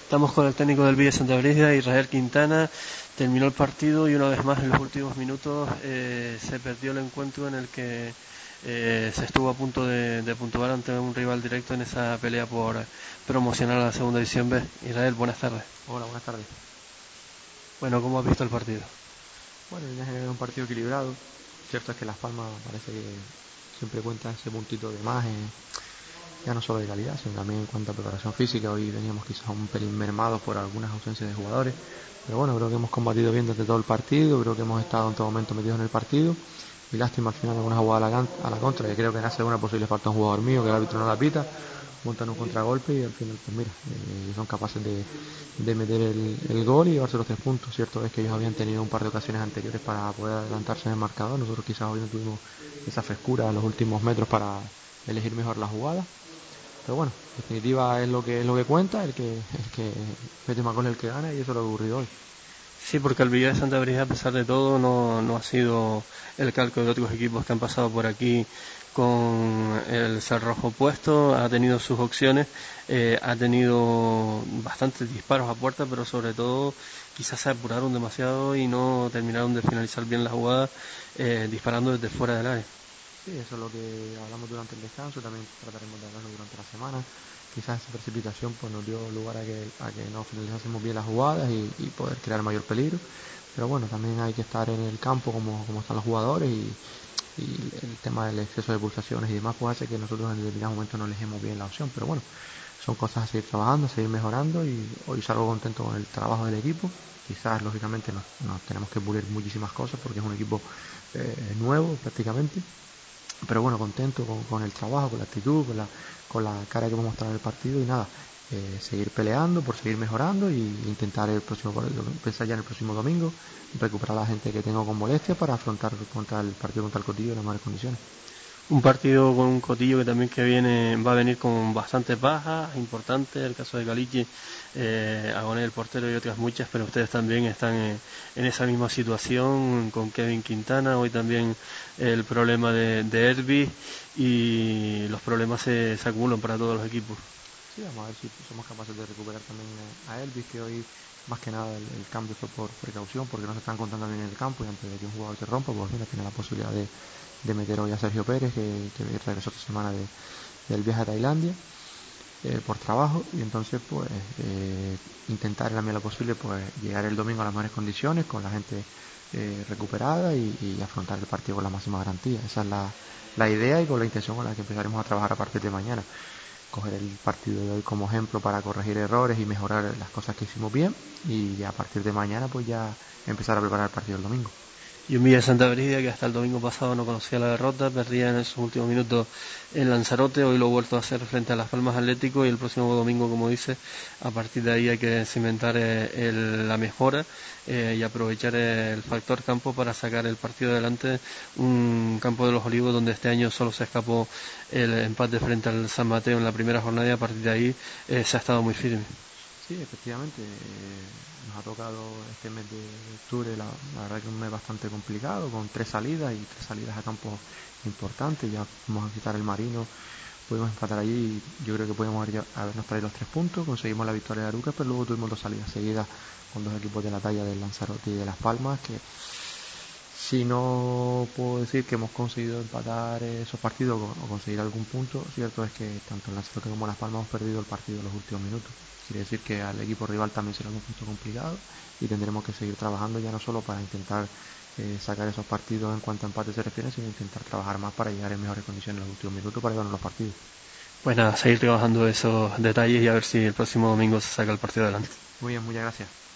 Estamos con el técnico del Villa Santa Brígida, Israel Quintana. Terminó el partido y una vez más en los últimos minutos se perdió el encuentro en el que se estuvo a punto de puntuar ante un rival directo en esa pelea por promocionar a la segunda división B. Israel, buenas tardes. Hola, buenas tardes. Bueno, ¿cómo has visto el partido? Bueno, es un partido equilibrado. Cierto es que Las Palmas parece que siempre cuenta ese puntito de más, ya no solo de calidad, sino también en cuanto a preparación física. Hoy veníamos quizás un pelín mermados por algunas ausencias de jugadores, pero bueno, creo que hemos combatido bien desde todo el partido, creo que hemos estado en todo momento metidos en el partido, y lástima al final alguna jugada a la contra, que creo que nace una posible falta a un jugador mío, que el árbitro no la pita, montan un contragolpe y al final pues mira, son capaces de meter el gol y llevarse los 3 puntos. Cierto es que ellos habían tenido un par de ocasiones anteriores para poder adelantarse en el marcador, nosotros quizás hoy no tuvimos esa frescura en los últimos metros para elegir mejor la jugada, pero bueno, en definitiva es lo que cuenta, el que mete más goles el que gana, y eso es lo que ha ocurrido hoy. Sí, porque el Villa de Santa Brígida, a pesar de todo, no ha sido el calco de otros equipos que han pasado por aquí con el cerrojo puesto. Ha tenido sus opciones, ha tenido bastantes disparos a puerta, pero sobre todo quizás se apuraron demasiado y no terminaron de finalizar bien la jugada disparando desde fuera del área. Sí, eso es lo que hablamos durante el descanso, también trataremos de hablarlo durante la semana. Quizás esa precipitación pues nos dio lugar a que no finalizásemos bien las jugadas y poder crear mayor peligro. Pero bueno, también hay que estar en el campo como están los jugadores, y el tema del exceso de pulsaciones y demás pues hace que nosotros en determinados momentos no elegimos bien la opción. Pero bueno, son cosas a seguir trabajando, a seguir mejorando, y hoy salgo contento con el trabajo del equipo. Quizás lógicamente nos tenemos que pulir muchísimas cosas porque es un equipo nuevo prácticamente, pero bueno, contento con el trabajo, con la actitud, con la cara que hemos mostrado en el partido, y nada, seguir peleando por seguir mejorando y intentar pensar ya en el próximo domingo, recuperar a la gente que tengo con molestia para afrontar el partido contra el Cotillo en las mejores condiciones. Un partido con un Cotillo que también va a venir con bastantes bajas importantes, el caso de Galici, Agoné el portero y otras muchas, pero ustedes también están en esa misma situación con Kevin Quintana, hoy también el problema de Herbie, y los problemas se acumulan para todos los equipos. Sí, vamos a ver si somos capaces de recuperar también a Elvis, que hoy más que nada el cambio fue por precaución, porque no se están contando bien en el campo, y antes de que un jugador se rompa, pues mira, tiene la posibilidad de meter hoy a Sergio Pérez, que regresó esta semana del viaje a Tailandia por trabajo, y entonces pues intentar en la medida de lo posible pues llegar el domingo a las mejores condiciones, con la gente recuperada, y afrontar el partido con la máxima garantía. Esa es la idea y con la intención con la que empezaremos a trabajar a partir de mañana. Coger el partido de hoy como ejemplo para corregir errores y mejorar las cosas que hicimos bien, y a partir de mañana pues ya empezar a preparar el partido del domingo. Y un Villa de Santa Brígida que hasta el domingo pasado no conocía la derrota, perdía en esos últimos minutos en Lanzarote, hoy lo ha vuelto a hacer frente a Las Palmas Atlético, y el próximo domingo, como dice, a partir de ahí hay que cimentar la mejora y aprovechar el factor campo para sacar el partido adelante. Un Campo de los Olivos donde este año solo se escapó el empate frente al San Mateo en la primera jornada, y a partir de ahí se ha estado muy firme. Sí, efectivamente, nos ha tocado este mes de octubre, la verdad que es un mes bastante complicado, con 3 salidas a campos importantes. Ya fuimos a quitar el Marino, pudimos empatar allí, y yo creo que podemos habernos traído los 3 puntos, conseguimos la victoria de Arucas, pero luego tuvimos 2 salidas seguidas con 2 equipos de la talla del Lanzarote y de Las Palmas, que si no puedo decir que hemos conseguido empatar esos partidos o conseguir algún punto, cierto es que tanto el Lanzarote como Las Palmas hemos perdido el partido en los últimos minutos. Quiere decir que al equipo rival también será un punto complicado, y tendremos que seguir trabajando ya no solo para intentar sacar esos partidos en cuanto a empates se refiere, sino intentar trabajar más para llegar en mejores condiciones en los últimos minutos para llevarnos los partidos. Pues nada, seguir trabajando esos detalles y a ver si el próximo domingo se saca el partido adelante. Muy bien, muchas gracias.